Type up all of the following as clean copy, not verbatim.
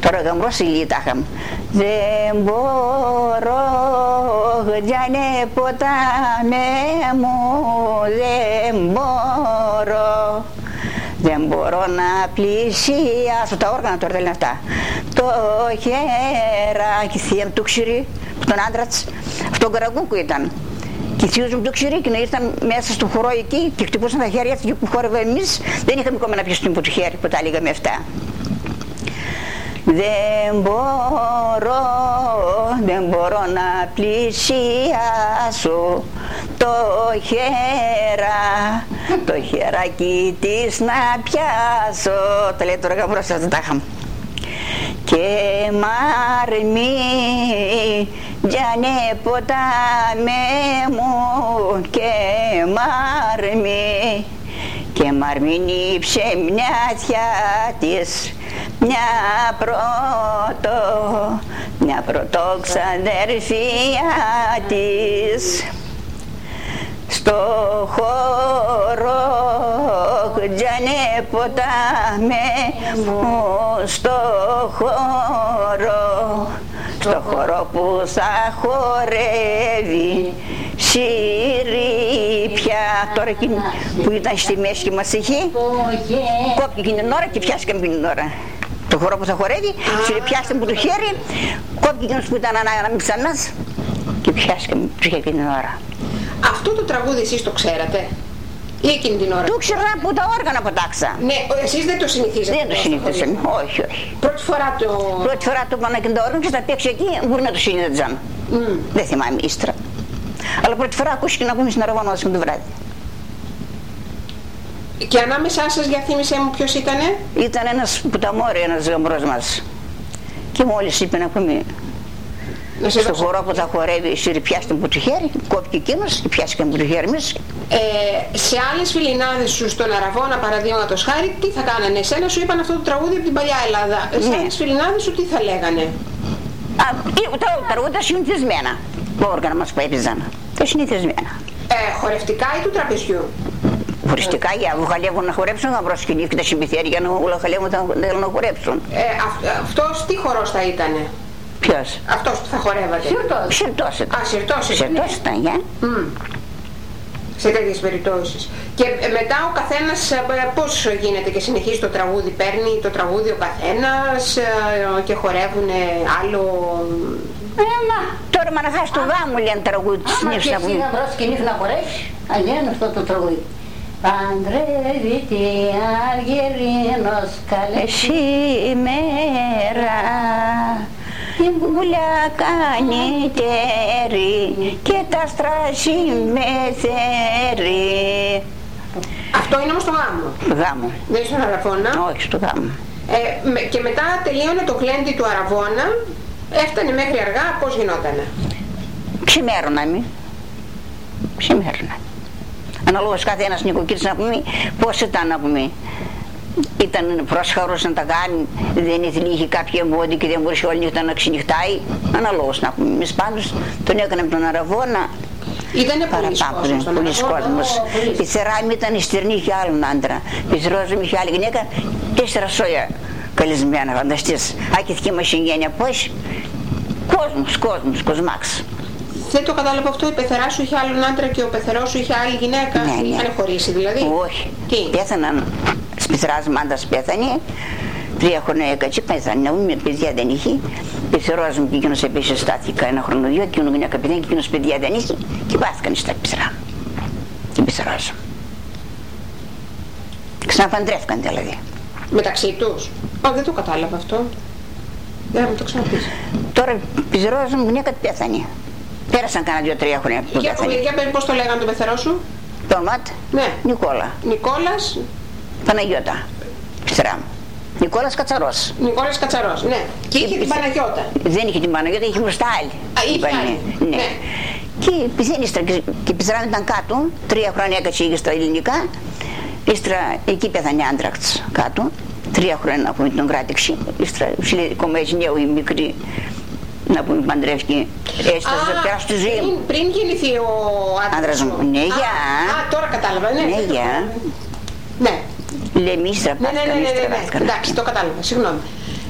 Τώρα γαμπρός ηλίταχα. Δεν μπορώ, γιάνε ποτάμε μου, δεν μπορώ. Δεν μπορώ να πλησιάσω, τα όργανα τώρα δεν είναι αυτά. Το χεράκι, θεία μου του ξηρί, τον άντρα της, αυτόν καραγκούκου ήταν. Και οι θείους μου του ξηρί και ήρθαν μέσα στο χορό εκεί και χτυπούσαν τα χέρια και που χόρευε εμείς, δεν είχαμε ακόμα να πιαστούμε από το χέρι που τα έλεγαμε αυτά. Δεν μπορώ να πλησιάσω το χεράκι της να πιάσω. Τα λέει τώρα γαμπρός, αυτά τα είχαμε. Και μαρμί, γιανε ποτάμε μου, και μαρμίνη ψεμνιάτια της, μια πρωτοξαδερφία της. Στο χώρο γιανε ποτάμε μου, στο χώρο που θα χορεύει σιρήπια. Τώρα εκείνη που ήταν στη μέση και μας είχε κόπηκε εκείνη την ώρα και πιάστηκαμε εκείνη την ώρα. Το χώρο που θα χορεύει, πιάστηκαμε από το χέρι, κόπηκε εκείνος που ήταν ανάμεσα μας και πιάστηκαμε το χέρι εκείνη την ώρα. Αυτό το τραγούδι εσείς το ξέρατε ή εκείνη την ώρα? Το ξέρα από τα όργανα ποτάξα. Ναι, εσείς δεν το συνηθίζετε? Δεν το συνηθίζαμε, όχι. Πρώτη φορά το πάνε και τα όργανα και στα παίξει εκεί, μπορεί να το συνηθίζαν. Δεν θυμάμαι ύστερα. Αλλά πρώτη φορά ακούστηκε να πούμε στην Αραβώνα με το βράδυ. Και ανάμεσά σας, για θύμισέ μου, ποιος ήτανε? Ήταν ένας πουταμόρι, ένας γαμπρός μας. Και μόλις είπε να πούμε στο χορό που θα χορεύει, πιάστηκε από το χέρι, κόπηκε εκείνος και πιάστηκε από το χέρι εμείς. Σε άλλες φιλινάδες σου στον Αραβώνα, παραδείγματος χάρη, τι θα κάνανε? Εσένα σου είπαν αυτό το τραγούδι από την παλιά Ελλάδα. Σε άλλες φιλινάδες σου τι θα λέγανε? Τα τραγούδια συνηθισμένα. Τα όργανα μας που έπαιζαν. Τα συνηθισμένα. Χορευτικά ή του τραπεζιού? Χωριστικά, για να χαλεύουν να χορέψουν, να προσκυνήσουν και τα συμπιθέρια να όλα χαλεύουν να χορέψουν. Αυτός τι χορός θα ήτανε? Ποιος? Αυτός που θα χορεύατε? Συρτός ήταν. Συρτός ήταν, σε τέτοιες περιπτώσεις. Και μετά ο καθένας πώς γίνεται και συνεχίζει το τραγούδι? Παίρνει το τραγούδι ο καθένας και χορεύουν άλλο? Τώρα μαναχάς του γάμου λένε τραγούδι. Άμα και εσύ να προσκυνείς να χορεύεις, λένε αυτό το τραγούδι. Παντρεύεται Αργυρίνος καλέ σήμερα, την πουλιά κάνει τέρι και τα στρασί με θέρι. Αυτό είναι όμως στο γάμο? Γάμο. Δεν είναι στον Αραβώνα? Όχι, στο γάμο. Και μετά τελείωνε το γλέντι του Αραβώνα, έφτανε μέχρι αργά, πώς γινότανε? Ξημέρωναμε. Αναλόγως κάθε ένας νοικοκύρης να πούμε πώς ήταν να πούμε. Ήταν πρόσχαρος να τα κάνει, δεν ήθελε, είχε κάποια εμπόδια και δεν μπορούσε όλη νύχτα να ξενυχτάει. Αναλόγως να πούμε. Εμείς πάντως τον έκαναμε τον Αραβώνα. Ήτανε πολλής κόσμος. Η Θεράμη ήταν στερνή, είχε άλλον άντρα. Η Ρόζα είχε άλλη γυναίκα. 4 σόια καλεσμένα, φανταστείς. Άκηθηκε μας η γένεια πώς. Κοσμάξ. Δεν το κατάλαβα αυτό, η πεθερά σου είχε άλλον άντρα και ο πεθερός σου είχε άλλη γυναίκα? Ναι. Είχαν χωρίσει δηλαδή? Όχι. Τι? Πέθαναν, σπιθράς μάντας πέθανε, 3 χρόνια έκατσε, πέθανε, παιδιά δεν είχε. Πεθερός μου και εκείνος επίσης στάθηκα 1 χρόνο 2, εκείνο γυναίκα παιδιά και εκείνος παιδιά δεν είχε και πάθηκαν στα πεθερά. Και πεθερός μου. Ξαναπαντρεύκαν δηλαδή. Μεταξύ τους? Δεν το κατάλαβα αυτό. Δεν μου το ξαναπείς. Τώρα πεθερός μου γυναίκα πέθανε. Πέρασαν κάνα 2-3 χρόνια που πέθανε. Για πώς το λέγανε τον πεθερό σου? Το όνομα του? Ναι. Νικόλα. Νικόλας? Παναγιώτα. Πεθερά μου. Νικόλας Κατσαρός. Νικόλας Κατσαρός, ναι. Και είχε την Παναγιώτα? Δεν είχε την Παναγιώτα, είχε μπροστά άλλη. Είχε άλλη. Ναι. Και η πεθερά μου ήταν κάτω, 3 χρόνια έκατσε στα ελληνικά. Ύστερα εκεί πέθανε άντρακτς κάτω. 3 χρόνια να πούμε τον κράτηξη. Ύστερα κομμές νέου η μικρή να πούμε παντρεύτηκε. Έτσι θα περάσει τη ζωή μου. Πριν γεννηθεί ο άντρας μου? Ναι, για. Τώρα κατάλαβα, ναι. Ναι, για. Ναι. Λέμε ύστερα πάθηκαν. Εντάξει, το κατάλαβα, συγγνώμη.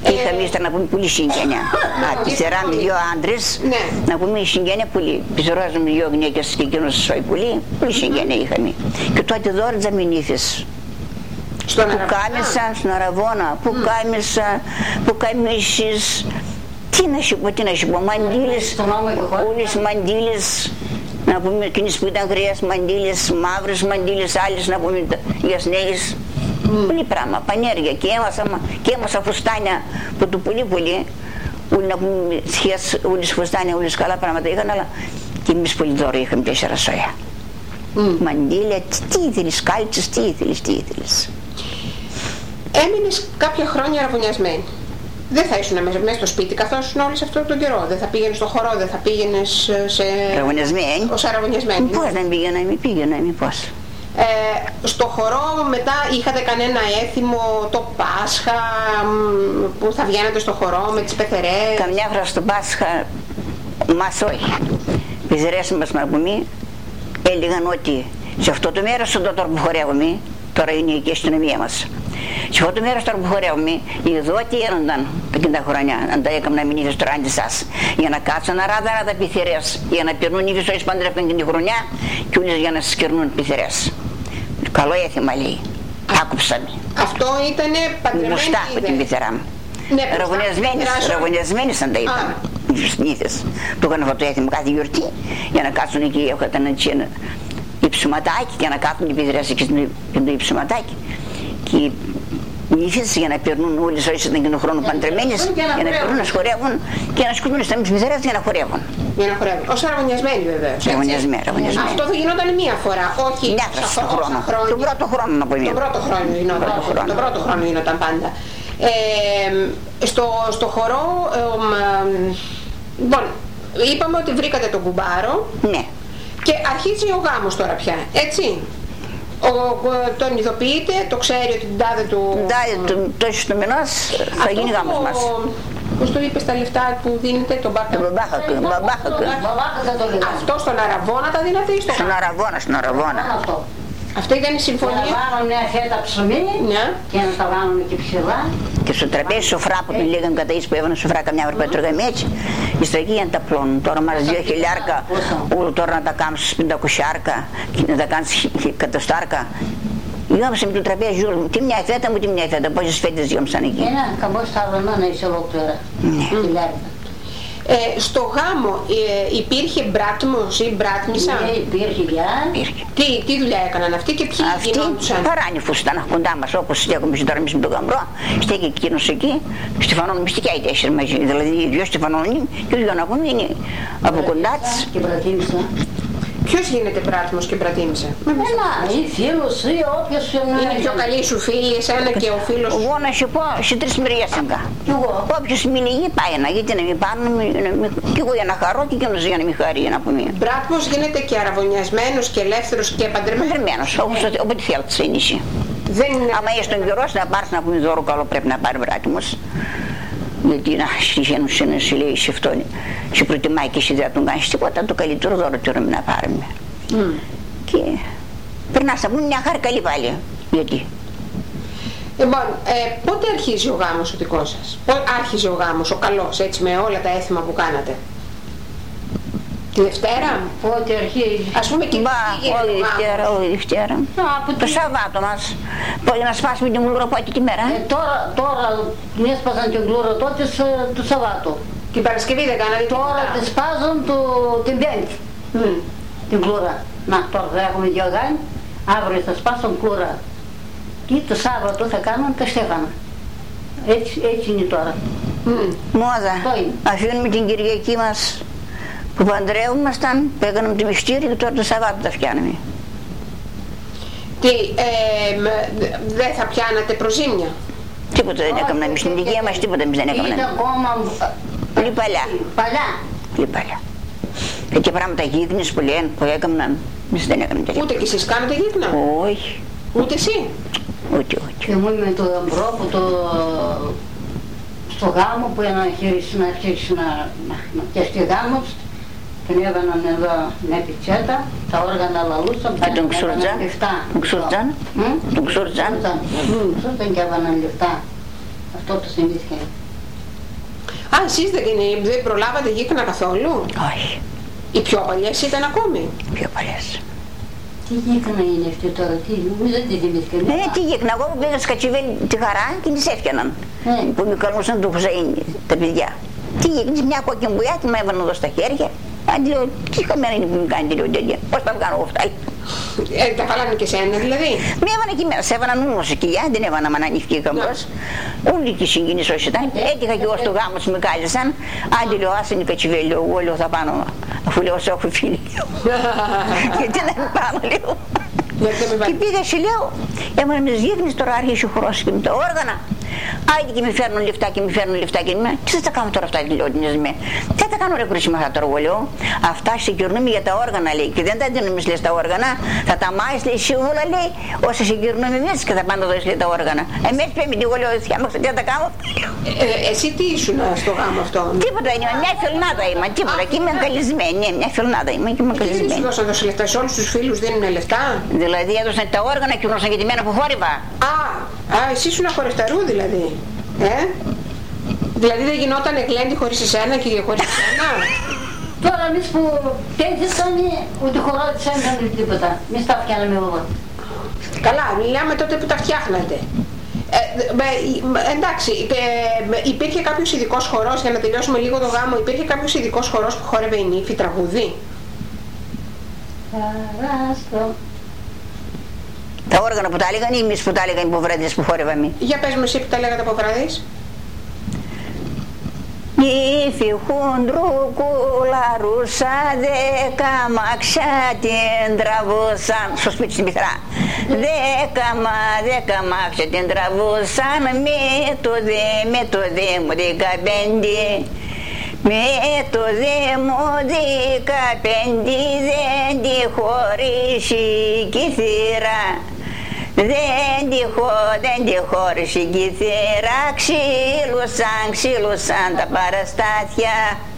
Είχαμε ύστερα να πούμε πολύ συγγένεια. Αριστερά με δύο άντρες, να πούμε συγγένεια πολύ. Πισεράζαμε με δύο γυναίκες και εκείνος σώει πολύ. Πολύ συγγένεια είχαμε. Και τότε δώριζα μηνύθες. Που κάμισα στον Αραβώνα, που κάμισα, που καμίσεις. Τι να σου πω, μαντήλες, όλες μαντήλες. Να πούμε εκείνες που ήταν γριές μαντήλες, μαύρες μαντήλες, άλλες να πούμε για νέες. Πολύ πράγμα, πανέργεια και έμασα φουστάνια που του πολύ όλοι να πούμε σχέσεις, όλες φουστάνια, όλες καλά πράγματα είχαν, αλλά και εμείς πολύ δώρο είχαμε 4 σόια. Μαντήλια, τι ήθελες, κάλτσες, τι ήθελες. Έμεινες κάποια χρόνια αραβωνιασμένη. Δεν θα ήσουν μέσα στο σπίτι καθώς όλος αυτόν τον καιρό. Δεν θα πήγαινες στο χορό, δεν θα πήγαινες σε... Αραβωνιασμένη. Ως αραβωνιασμένη. Πώς δεν πήγαινα, πώς. Στο χορό μετά είχατε κανένα έθιμο, το Πάσχα, που θα βγαίνατε στο χορό με τις πεθερές? Καμιά φορά στο Πάσχα, μας όχι. Πεθερές μας να πούμε, έλεγαν ότι σε αυτό το μέρος τώρα που χορεύουμε, τώρα είναι και η αστυνομία μας. Σε αυτό το μέρος τώρα που χορεύουμε, οι δότοι έρονταν τα χρόνια, αν τα έκανα μηνύθες τώρα αντί σας, για να κάτσουν να ράδανα τα πεθερές, για να περνούν οι βυσσόες παντρεύουν την χρονιά και όλες για να σκερνούν πεθερές. Καλό έθιμα λέει, άκουψαμε. Αυτό ήτανε παντρεμένη μπροστά από την πεθερά μου. Ναι, ραβωνιασμένες σαν τα ήταν οι συνήθες. Το έκανα αυτό το έθιμο κάθε γιορτή, για να κάτσουν εκεί, έχονταν ένα υψωματάκι, για να κάθουν οι πεθερές εκεί στο υψωματάκι. Και οι νύφες για να περνούν όλες όσες ήταν και τον χρόνο παντρεμένες, για να περνούν να σχορεύουν και να σκουπούν στα μισθερές για να χορεύουν. Για να χορεύουν. Ως αραβωνιασμένοι βεβαίως. Αραβωνιασμένοι. Αυτό θα γινόταν μία φορά, όχι μια φορά στον χρόνο. Τον πρώτο χρόνο να πω. Τον πρώτο χρόνο γινόταν. Τον πρώτο χρόνο γινόταν πάντα. Στο χορό, λοιπόν, είπαμε ότι βρήκατε τον κουμπάρο. Ναι. Και αρχίζει ο γάμος τώρα πια, έτσι. Τον ειδοποιείτε, το ξέρει ότι την τάδε του... Το ίσως του μηνός θα γίνει γάμος μας. Πώς το είπες τα λεφτά που δίνετε, τον μπαμπάχακ. Αυτό στον Αραβώνα τα δίνατε ή στον Αραβώνα. Αυτό ήταν η συμφωνία. Να βάλουν μια φέτα ψωμί και να τα βάλουν και ψηλά. Και στο τραπέζι σοφρά που την λέγανε κατά εις που έβαινε σοφρά καμιά φορά που τρώγαμε έτσι, εις εκεί για να τα πλώνουν. Τώρα μας 2.000, όλο τώρα να τα κάνεις 500, να τα κάνεις 100. Γιόμασαν με το τραπέζι όλο μου, τι μια φέτα μου, τι μια φέτα, πόσες φέτες γιόμασαν εκεί. Ένα καμπός τα αυλωνά να είσαι ολόκληρα. Στο γάμο υπήρχε μπράτμος ή μπράτμισσα? Ναι, υπήρχε πια. Τι δουλειά έκαναν αυτοί και ποιοι γινόντουσαν? Αυτοί παράνυφους ήταν κοντά μας, όπως στέκουμε τώρα εμείς με τον γαμπρό, στέκει εκείνος εκεί, στεφανώνουν μυστικά οι 4 μαζί, δηλαδή οι 2 στεφανώνουν και ο δυο να πούμε είναι από κοντά της. Και μπρατίμισσα. Ποιος γίνεται μπράτμος και μπρατίμισσα? Ή φίλος ή όποιος... Είναι πιο καλή σου φίλη, εσένα και ο φίλος? Εγώ να σου πω σε 3 μεριές έγκα. Όποιος μιλήγει πάει να, γιατί να μην πάνε, και εγώ για να χαρώ και εκείνος για να μην χαρεί, να πούμε. Μπράτμος γίνεται και αραβωνιασμένος και ελεύθερος και παντρεμένος? Παντρεμένος, όποτε θέλει σε νησί. Άμα είσαι στον καιρό να πάρεις να πούμε δώρο καλό πρέπει να πάρει μπράτμος. Γιατί να συγχαίνουν να σου λέει σε αυτόν, σε προτιμάει και εσύ δεν τον κάνεις τίποτα, το καλύτερο δώρο τώρα να πάρουμε. Και περνάς να πούμε μια χάρη καλή πάλι. Γιατί? Λοιπόν, πότε αρχίζει ο γάμος ο δικός σας? Άρχιζε ο γάμος, ο καλός, έτσι με όλα τα έθιμα που κάνατε? Τη Δευτέρα? Πότε αρχίζει? Ας πούμε και όλη Δευτέρα. Το Σαββάτο μας. Μπορεί να σπάσουμε την γλούρα από εκεί τη μέρα. Τώρα έσπασαν την γλούρα τότε το Σαββάτο. Την Παρασκευή δεν κάνατε? Τώρα τη σπάζουν την Πέμπτη. Την γλούρα. Να, τώρα θα έχουμε διοργάνει. Αύριο θα σπάσουν γλούρα. Και το Σάββατο θα κάνουν τα Στέφανα. Έτσι είναι τώρα. Μόδα. Αφήνουμε την Κυριακή μας που παντρεύομασταν, έκαναμε το μυστήριο και τώρα το Σαββάτο τα φτιάνουμε. Δεν θα πιάνατε προζήμια? Τίποτα δεν έκαναμε εμείς στην ηλικία μας, τίποτα εμείς δεν έκαναμε. Ήταν ακόμα... Πολύ παλιά. Πολύ παλιά. Και πράγματα γίγνες που λένε που έκαναν, εμείς δεν έκαναμε τέτοια. Ούτε κι εσείς κάνετε γίγνα? Όχι. Ούτε εσύ? Ούτε. Και μου με το γαμπρό που στο γάμο που αρχίσει να πιαστεί γάμος, τον έβαιναν εδώ μια πιτσέτα, τα όργανα λαλούσαν, και τον Ξουρτζάν, τον Ξουρτζάν και έβαιναν λεφτά. Αυτό το θυμήθηκε. Α, εσείς δεν προλάβατε γύκνα καθόλου? Όχι. Οι πιο παλιές ήταν ακόμη? Οι πιο παλιές. Τι γύκνα είναι αυτή τώρα, νομίζω δεν τη θυμήθηκα. Ναι, τι γύκνα, εγώ πήγα στο Κατσιβέλι τη Χαρά και τις έφτιαναν. Που με καλούσαν το Χουζαΐν τα παιδιά. Τι γύκνες, μια κοκκιμπουλιά και με έβαλαν εδώ στα χέρια. Αν λέω, τι χαμένα είναι που μου κάνει λέω τέτοια, πώς τα βγάλω αυτά. Τα βάλανε και σένα δηλαδή? Με έβανα και εμένα, σε έβαναν όμως κοιλιά, δεν έβανα με ανανύχτη και καμπός. Όλοι και οι συγγενείς όσοι ήταν, έτυχα και εγώ στο γάμο τους με κάλεσαν. Άντε λέω, άσε είναι Κατσιβέλι, εγώ λέω θα πάνω, αφού λέω σε έχω φίλοι. Γιατί να μην πάνω λέω. Και πήγα και λέω, έμανα με τις γύχνες, τώρα άρχισε ο χορός και με τα όργανα. Άιντε και με φέρνουν λεφτά και με φέρνουν λεφτά και με. Τι θα τα κάνω τώρα αυτά, λέω την εσμέ. Τι θα τα κάνω ρε κρούσιμα αυτά τώρα, λέω. Αυτά συγκυρνούμε για τα όργανα, λέει. Και δεν τα δίνουμε εμείς, λέει, στα όργανα. Θα τα μάθεις, λέει, σίγουρα, λέει, όσα συγκυρνούμε εμείς και θα πάνε να δώσεις, λέει, τα όργανα. Εμείς πρέπει, εγώ λέω, θυάμαξα, τι θα τα κάνω. Εσύ τι ήσουν στο γάμο αυτό? Τίποτα, μια φελνάδα είμαι, τίποτα. Και είμαι καλεσμένη, ναι, μια φελνάδα είμαι και είμαι καλεσμένη. Τι σου δώσαν τόσα λεφτά, σε όλους τους φίλους δίνουν λεφτά? Δηλαδή έδωσαν τα όργανα και γνώσαν και τη μένα που χόρευα. Εσύ ήσουν χορευταρού δηλαδή. Δηλαδή δεν γινόταν γλέντι χωρίς εσένα και χωρίς εσένα? Τώρα εμείς που τέτοισαν ούτε χορό της δεν τίποτα. Εμείς τα φτιάναμε εγώ. Καλά, μιλάμε τότε που τα φτιάχνατε. Εντάξει, υπήρχε κάποιος ειδικός χορός, για να τελειώσουμε λίγο το γάμο, υπήρχε κάποιος ειδικός χορός που χόρευε η νύφη τραγούδι? Τα όργανα που τα έλεγαν ή εμείς που τα έλεγαν οι υποβράδες που χόρευαμε? Για πες μου εσύ που τα λέγατε υποβράδες. Νύφη χουντρουκουλαρούσα, 10 μάξια την τραβούσαν, στο σπίτι στην Πειθρά. 10 μάξια την τραβούσαν, με το δε μου 15. Με το δε μου 15 δεν τη χωρίσει κι θύρα. Δεν τη χώρισε η κυθέρα, ξύλουσαν τα παραστάτια.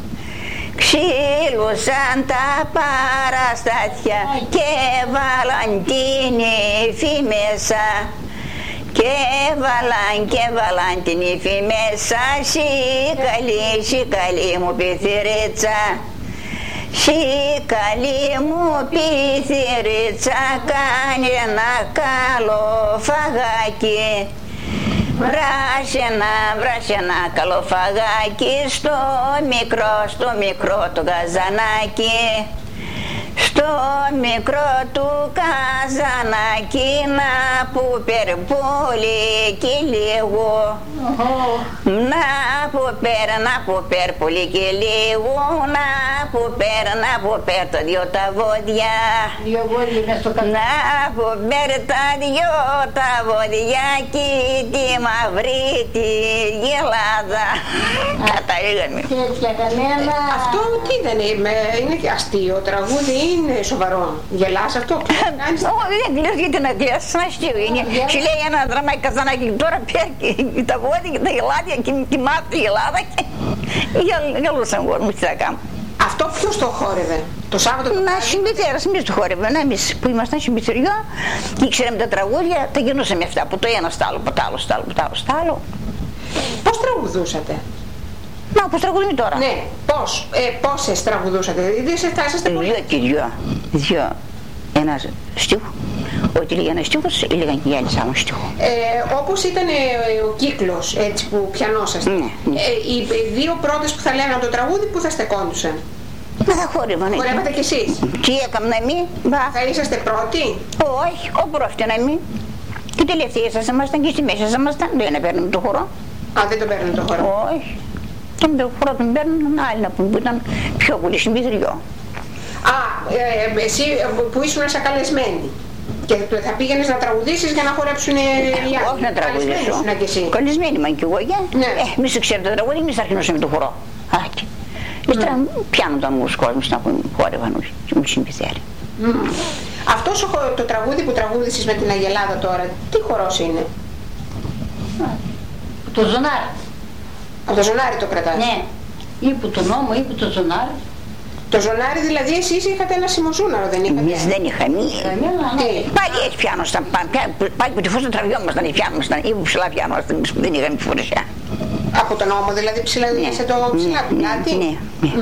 Ξύλουσαν τα παραστάτια και βάλαν την ύφη μέσα. Και βάλαν την ύφη μέσα, καλή μου πιθυρίτσα. Καλή μου πιθυρίτσα, κάνει ένα καλό φαγάκι. Βράσει ένα καλό φαγάκι στο μικρό το καζανάκι. Στο μικρό του καζανάκι να που περπούλει και λίγο. Να που περπούλει και λίγο. Να που πέρ τα δυο τα βόδια. Να που πέρ τα δυο τα βόδια και τη μαύρη τη γελάδα. Καταλήγαμε. Αυτό τι δεν είναι και αστείο τραγούδι? Είναι σοβαρό. Γελάς αυτό? Όχι, δεν κλαις, γιατί να κλαις, σαν αστείο είναι. Και λέει ένα δραμάκι καζανάκι, τώρα πέρκει τα βόδια και τα γελάδια και τη μαύρη γελάδα και γελούσαν εγώ, τι θα κάνω. Αυτό ποιος το χόρευε? Το Σάββατο το βράδυ? Συμπιθέρας, εμείς το χόρευε. Εμείς που ήμασταν συμπιθεριό και ήξεραμε τα τραγούδια, τα γινούσαμε αυτά από το ένα στ' άλλο, από το άλλο. Πώς τραγουδούσατε? Μα πώς τραγουδούμε τώρα? Ναι, πόσες τραγουδούσατε? Δηλαδή φτάσατε πολύ? Δυο και δυο. Ένας στίχο. Ό,τι λέγανε ένα στίχος, έλεγαν και οι άλλοι άλλο στίχο. Όπως ήταν ο κύκλος έτσι που πιανόσαστε, ναι. Οι δύο πρώτες που θα λέγανε το τραγούδι, που θα στεκόντουσαν? Μα θα χόρευαν. Χορεύατε κι εσείς? Τι έκανα εμείς? Θα είσαστε πρώτοι? Όχι, όπου πρόκειται εμείς. Και τελευταία σας ήμασταν και στη μέση σας ήμασταν, δεν παίρνουμε το χορό. Δεν το παίρνουν το χορό? Όχι. Τον χορό τον παίρνουν άλλοι να πούμε που ήταν πιο πολύ συμπιθεριό. Εσύ που ήσουν σαν καλεσμένη και θα πήγαινες να τραγουδήσεις για να χορέψουν οι άλλοι? Όχι να τραγουδήσω. Καλεσμένη είμαι κι εγώ, εμείς ξέρετε το τραγούδι, εμείς αρχινούσαμε το χορό. Ύστερα πιάνονταν όλους κόσμους να χόρευαν και μου συμπιθέρει. Αυτός το τραγούδι που τραγούδησες με την Αγελάδα τώρα, τι χορός είναι? Το Ζωνάρι. Από το Ζωνάρι το κρατάς? Ναι, ή που το νόμο ή που το Ζωνάρι. Το Ζωνάρι δηλαδή εσείς είχατε ένα σημοζούναρο, δεν είχατε? Εμείς δεν είχαμε. Πάλι έτσι πιάνοσταν, πάλι που τη φως τραβιόμασταν ή πιάνομασταν ή που ψηλά πιάνομασταν, εμείς που δεν είχαμε φορεσιά. Από τον ώμο δηλαδή σε το ψηλά του πλάτη. Ναι.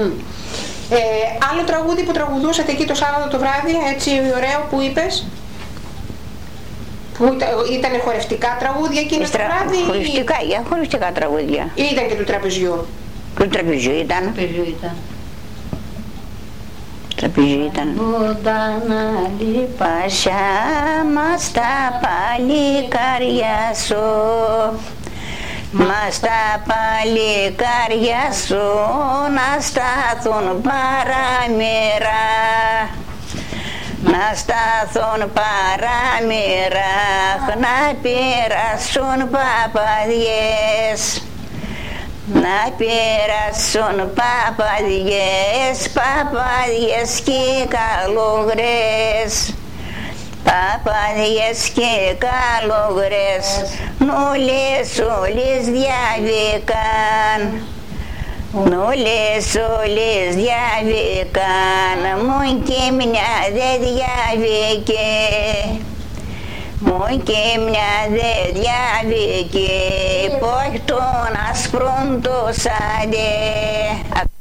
Άλλο τραγούδι που τραγουδούσατε εκεί το Σάββατο το βράδυ, έτσι ωραίο που είπες? Που ήταν χορευτικά τραγούδια εκείνο το βράδυ? Χορευτικά τραγούδια. Ή ήταν και του τραπεζιού? Του τραπεζιού ήταν. Τραπεζιού ήταν. Μπουντάνα λιπασιά μας τα παλικάρια σου, μας τα παλικάρια σου να στάθουν παραμύρα, να στάθουν παραμύρα, να πειράσουν παπαδιές, να πειράσουν παπαδιές και καλογρές, παπαδιές και καλογρές, όλες διαβήκαν, όλες διαβήκαν, μόνο και μια δεν διαβήκε, μόνο και μια δεν διαβήκε, πως τον ασπρούν το σάντε.